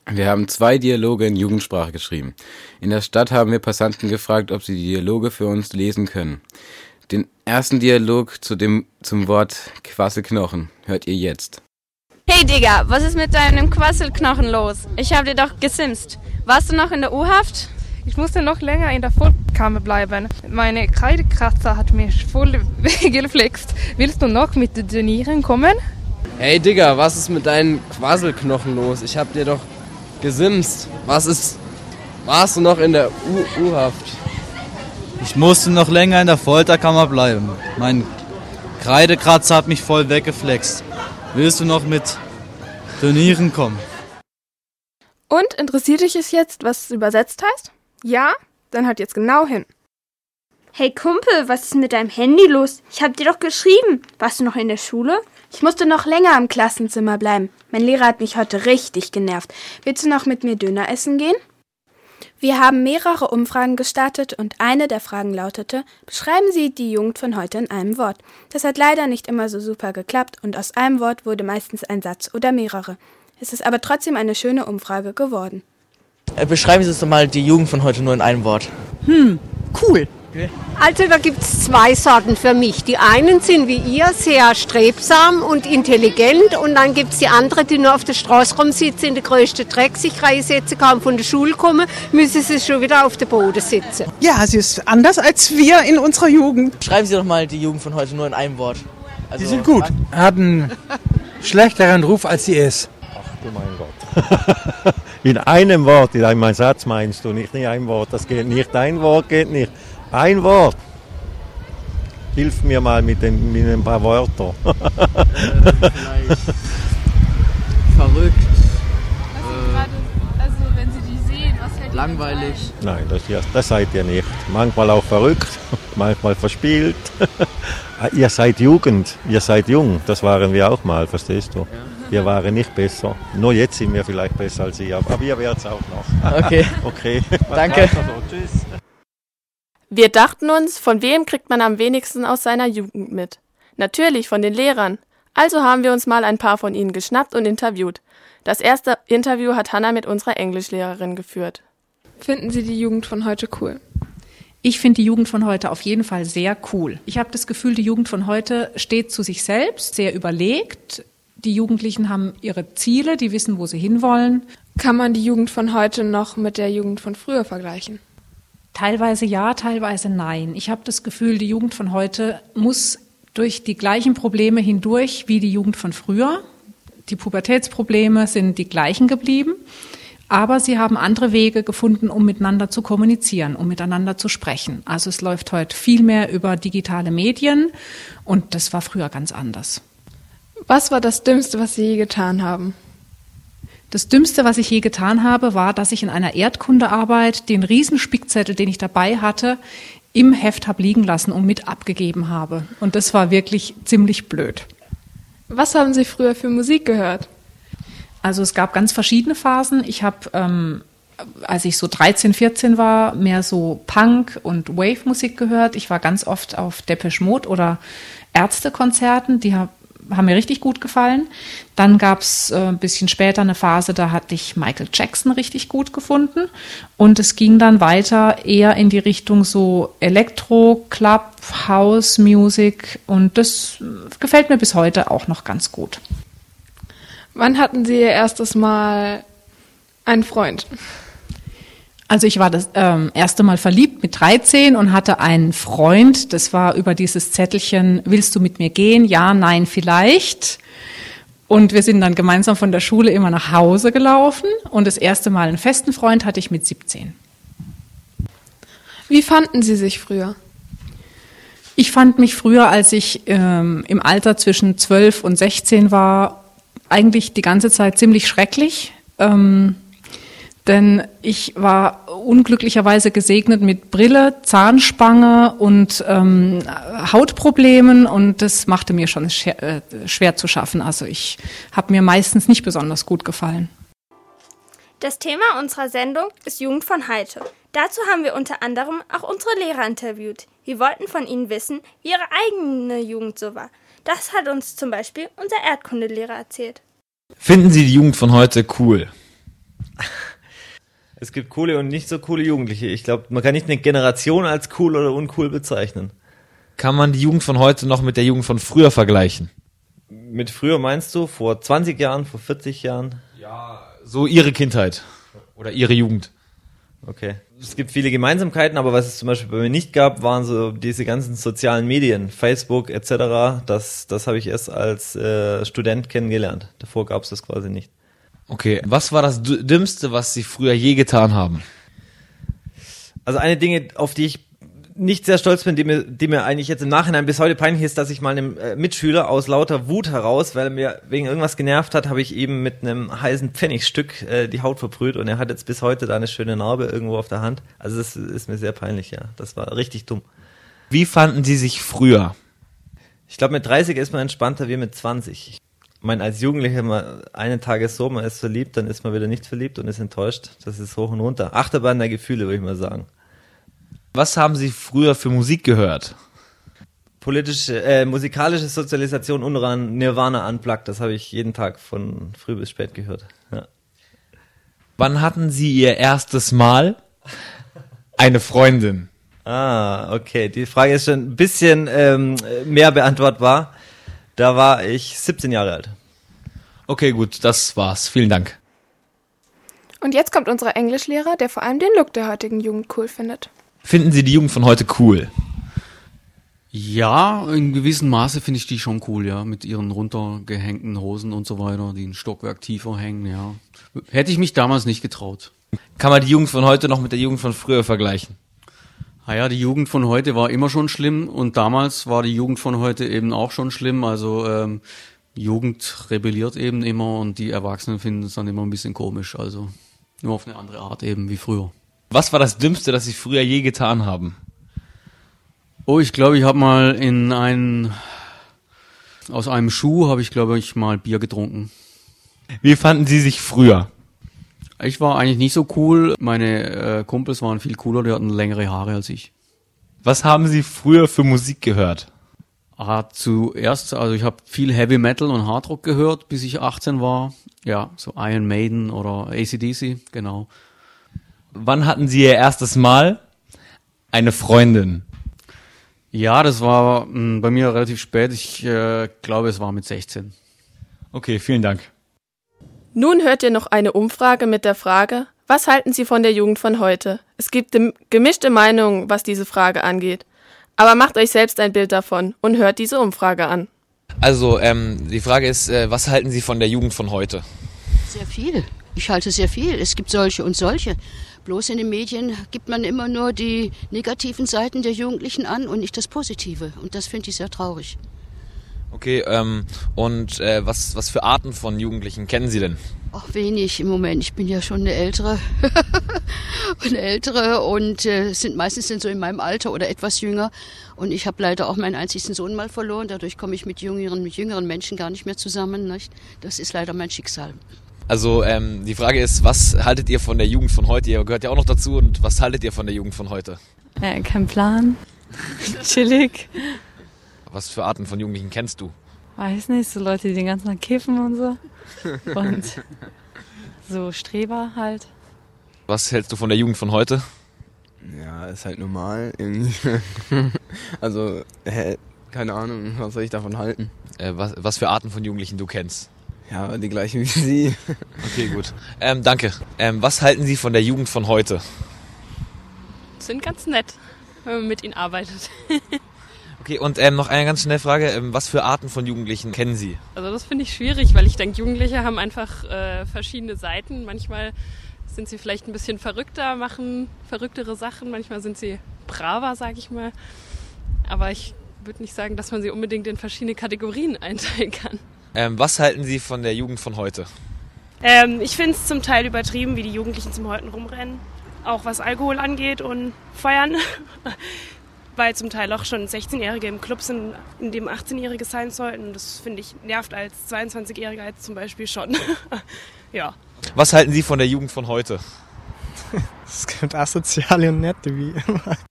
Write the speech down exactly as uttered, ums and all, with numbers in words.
Wir haben zwei Dialoge in Jugendsprache geschrieben. In der Stadt haben wir Passanten gefragt, ob sie die Dialoge für uns lesen können. Den ersten Dialog zu dem, zum Wort Quasselknochen hört ihr jetzt. Hey Digga, was ist mit deinem Quasselknochen los? Ich hab dir doch gesimst. Warst du noch in der U-Haft? Ich musste noch länger in der Vollkammer bleiben. Meine Kreidekratzer hat mich voll weggeflext. Willst du noch mit den Nieren kommen? Hey Digga, was ist mit deinen Quasselknochen los? Ich hab dir doch gesimst. Was ist... Warst du noch in der U- U-Haft? Ich musste noch länger in der Folterkammer bleiben. Mein Kreidekratzer hat mich voll weggeflext. Willst du noch mit Turnieren kommen? Und interessiert dich es jetzt, was es übersetzt heißt? Ja? Dann hört jetzt genau hin. Hey Kumpel, was ist mit deinem Handy los? Ich hab dir doch geschrieben. Warst du noch in der Schule? Ich musste noch länger im Klassenzimmer bleiben. Mein Lehrer hat mich heute richtig genervt. Willst du noch mit mir Döner essen gehen? Wir haben mehrere Umfragen gestartet und eine der Fragen lautete, beschreiben Sie die Jugend von heute in einem Wort. Das hat leider nicht immer so super geklappt und aus einem Wort wurde meistens ein Satz oder mehrere. Es ist aber trotzdem eine schöne Umfrage geworden. Beschreiben Sie uns doch mal die Jugend von heute nur in einem Wort. Hm, cool. Okay. Also da gibt es zwei Sorten für mich. Die einen sind wie ihr sehr strebsam und intelligent und dann gibt es die anderen, die nur auf der Straße rumsitzen, in der größten Dreck sich reinsetzen, kaum von der Schule kommen, müssen sie schon wieder auf dem Boden sitzen. Ja, sie ist anders als wir in unserer Jugend. Beschreiben Sie doch mal die Jugend von heute nur in einem Wort. Also, die sind gut, haben einen schlechteren Ruf, als sie ist. Ach du mein Gott. In einem Wort, in einem Satz meinst du, nicht in einem Wort. Das geht nicht, ein Wort geht nicht. Ein Wort. Hilf mir mal mit, den, mit ein paar Wörtern. äh, verrückt. Also, grade, also wenn Sie die sehen, was fällt langweilig. Nein, das, das seid ihr nicht. Manchmal auch verrückt, manchmal verspielt. Ihr seid Jugend, ihr seid jung. Das waren wir auch mal, verstehst du? Ja. Wir waren nicht besser. Nur jetzt sind wir vielleicht besser als ihr. Aber ihr werdet es auch noch. Okay. Okay. Danke. So. Tschüss. Wir dachten uns, von wem kriegt man am wenigsten aus seiner Jugend mit? Natürlich von den Lehrern. Also haben wir uns mal ein paar von ihnen geschnappt und interviewt. Das erste Interview hat Hannah mit unserer Englischlehrerin geführt. Finden Sie die Jugend von heute cool? Ich finde die Jugend von heute auf jeden Fall sehr cool. Ich habe das Gefühl, die Jugend von heute steht zu sich selbst, sehr überlegt. Die Jugendlichen haben ihre Ziele, die wissen, wo sie hinwollen. Kann man die Jugend von heute noch mit der Jugend von früher vergleichen? Teilweise ja, teilweise nein. Ich habe das Gefühl, die Jugend von heute muss durch die gleichen Probleme hindurch wie die Jugend von früher. Die Pubertätsprobleme sind die gleichen geblieben, aber sie haben andere Wege gefunden, um miteinander zu kommunizieren, um miteinander zu sprechen. Also es läuft heute viel mehr über digitale Medien und das war früher ganz anders. Was war das Dümmste, was Sie je getan haben? Das Dümmste, was ich je getan habe, war, dass ich in einer Erdkundearbeit den Riesenspickzettel, den ich dabei hatte, im Heft habe liegen lassen und mit abgegeben habe. Und das war wirklich ziemlich blöd. Was haben Sie früher für Musik gehört? Also es gab ganz verschiedene Phasen. Ich habe, ähm, als ich so dreizehn, vierzehn war, mehr so Punk- und Wave-Musik gehört. Ich war ganz oft auf Depeche Mode oder Ärztekonzerten, die habe haben mir richtig gut gefallen. Dann gab es äh, ein bisschen später eine Phase, da hatte ich Michael Jackson richtig gut gefunden. Und es ging dann weiter eher in die Richtung so Elektro, Club, House Music. Und das gefällt mir bis heute auch noch ganz gut. Wann hatten Sie Ihr erstes Mal einen Freund? Also ich war das ähm, erste Mal verliebt mit dreizehn und hatte einen Freund. Das war über dieses Zettelchen, willst du mit mir gehen? Ja, nein, vielleicht. Und wir sind dann gemeinsam von der Schule immer nach Hause gelaufen. Und das erste Mal einen festen Freund hatte ich mit siebzehn. Wie fanden Sie sich früher? Ich fand mich früher, als ich ähm, im Alter zwischen zwölf und sechzehn war, eigentlich die ganze Zeit ziemlich schrecklich. Ähm, Denn ich war unglücklicherweise gesegnet mit Brille, Zahnspange und ähm, Hautproblemen und das machte mir schon schwer, äh, schwer zu schaffen. Also ich habe mir meistens nicht besonders gut gefallen. Das Thema unserer Sendung ist Jugend von heute. Dazu haben wir unter anderem auch unsere Lehrer interviewt. Wir wollten von ihnen wissen, wie ihre eigene Jugend so war. Das hat uns zum Beispiel unser Erdkundelehrer erzählt. Finden Sie die Jugend von heute cool? Es gibt coole und nicht so coole Jugendliche. Ich glaube, man kann nicht eine Generation als cool oder uncool bezeichnen. Kann man die Jugend von heute noch mit der Jugend von früher vergleichen? Mit früher meinst du? Vor zwanzig Jahren, vor vierzig Jahren? Ja, so ihre Kindheit oder ihre Jugend. Okay. Es gibt viele Gemeinsamkeiten, aber was es zum Beispiel bei mir nicht gab, waren so diese ganzen sozialen Medien, Facebook et cetera. Das, das habe ich erst als äh, Student kennengelernt. Davor gab es das quasi nicht. Okay, was war das Dümmste, was Sie früher je getan haben? Also eine Dinge, auf die ich nicht sehr stolz bin, die mir, die mir eigentlich jetzt im Nachhinein bis heute peinlich ist, dass ich mal einem äh, Mitschüler aus lauter Wut heraus, weil er mir wegen irgendwas genervt hat, habe ich eben mit einem heißen Pfennigstück äh, die Haut verbrüht und er hat jetzt bis heute da eine schöne Narbe irgendwo auf der Hand. Also das ist mir sehr peinlich, ja. Das war richtig dumm. Wie fanden Sie sich früher? Ich glaube, mit dreißig ist man entspannter wie mit zwanzig. Ich meine, als Jugendlicher, man, einen Tag ist so, man ist verliebt, dann ist man wieder nicht verliebt und ist enttäuscht. Das ist hoch und runter. Achterbahn der Gefühle, würde ich mal sagen. Was haben Sie früher für Musik gehört? Politische, äh, musikalische Sozialisation unter Nirvana Unplugged, das habe ich jeden Tag von früh bis spät gehört. Ja. Wann hatten Sie Ihr erstes Mal eine Freundin? Ah, okay. Die Frage ist schon ein bisschen ähm, mehr beantwortbar. Da war ich siebzehn Jahre alt. Okay, gut, das war's. Vielen Dank. Und jetzt kommt unser Englischlehrer, der vor allem den Look der heutigen Jugend cool findet. Finden Sie die Jugend von heute cool? Ja, in gewissem Maße finde ich die schon cool, ja, mit ihren runtergehängten Hosen und so weiter, die ein Stockwerk tiefer hängen, ja. Hätte ich mich damals nicht getraut. Kann man die Jugend von heute noch mit der Jugend von früher vergleichen? Naja, die Jugend von heute war immer schon schlimm und damals war die Jugend von heute eben auch schon schlimm, also ähm, die Jugend rebelliert eben immer und die Erwachsenen finden es dann immer ein bisschen komisch, also nur auf eine andere Art eben wie früher. Was war das Dümmste, das Sie früher je getan haben? Oh, ich glaube, ich habe mal in einen, aus einem Schuh habe ich, glaube ich, mal Bier getrunken. Wie fanden Sie sich früher? Ich war eigentlich nicht so cool. Meine äh, Kumpels waren viel cooler, die hatten längere Haare als ich. Was haben Sie früher für Musik gehört? Ah, zuerst, also ich habe viel Heavy Metal und Hardrock gehört, bis ich achtzehn war. Ja, so Iron Maiden oder A C D C, genau. Wann hatten Sie Ihr erstes Mal eine Freundin? Ja, das war mh, bei mir relativ spät. Ich äh, glaube, es war mit sechzehn. Okay, vielen Dank. Nun hört ihr noch eine Umfrage mit der Frage, was halten Sie von der Jugend von heute? Es gibt gemischte Meinungen, was diese Frage angeht. Aber macht euch selbst ein Bild davon und hört diese Umfrage an. Also, ähm, die Frage ist, äh, was halten Sie von der Jugend von heute? Sehr viel. Ich halte sehr viel. Es gibt solche und solche. Bloß in den Medien gibt man immer nur die negativen Seiten der Jugendlichen an und nicht das Positive. Und das finde ich sehr traurig. Okay, ähm, und äh, was, was für Arten von Jugendlichen kennen Sie denn? Ach, wenig im Moment. Ich bin ja schon eine ältere. eine ältere und äh, sind meistens dann so in meinem Alter oder etwas jünger. Und ich habe leider auch meinen einzigen Sohn mal verloren. Dadurch komme ich mit jüngeren, mit jüngeren Menschen gar nicht mehr zusammen. Nicht? Das ist leider mein Schicksal. Also ähm, die Frage ist, was haltet ihr von der Jugend von heute? Ihr gehört ja auch noch dazu. Und was haltet ihr von der Jugend von heute? Äh, kein Plan. Chillig. Was für Arten von Jugendlichen kennst du? Weiß nicht, so Leute, die den ganzen Tag kiffen und so. Und so Streber halt. Was hältst du von der Jugend von heute? Ja, ist halt normal. Also, hä, keine Ahnung, was soll ich davon halten? Äh, was, was für Arten von Jugendlichen du kennst? Ja, die gleichen wie Sie. Okay, gut. Ähm, danke. Ähm, was halten Sie von der Jugend von heute? Sind ganz nett, wenn man mit ihnen arbeitet. Okay, und ähm, noch eine ganz schnelle Frage. Ähm, was für Arten von Jugendlichen kennen Sie? Also das finde ich schwierig, weil ich denke, Jugendliche haben einfach äh, verschiedene Seiten. Manchmal sind sie vielleicht ein bisschen verrückter, machen verrücktere Sachen. Manchmal sind sie braver, sage ich mal. Aber ich würde nicht sagen, dass man sie unbedingt in verschiedene Kategorien einteilen kann. Ähm, was halten Sie von der Jugend von heute? Ähm, ich finde es zum Teil übertrieben, wie die Jugendlichen zum Heute rumrennen. Auch was Alkohol angeht und Feiern. Weil zum Teil auch schon sechzehnjährige im Club sind, in dem achtzehnjährige sein sollten. Das finde ich nervt als zweiundzwanzigjähriger jetzt zum Beispiel schon. Ja. Was halten Sie von der Jugend von heute? Es gibt Asoziale und Nette, wie immer.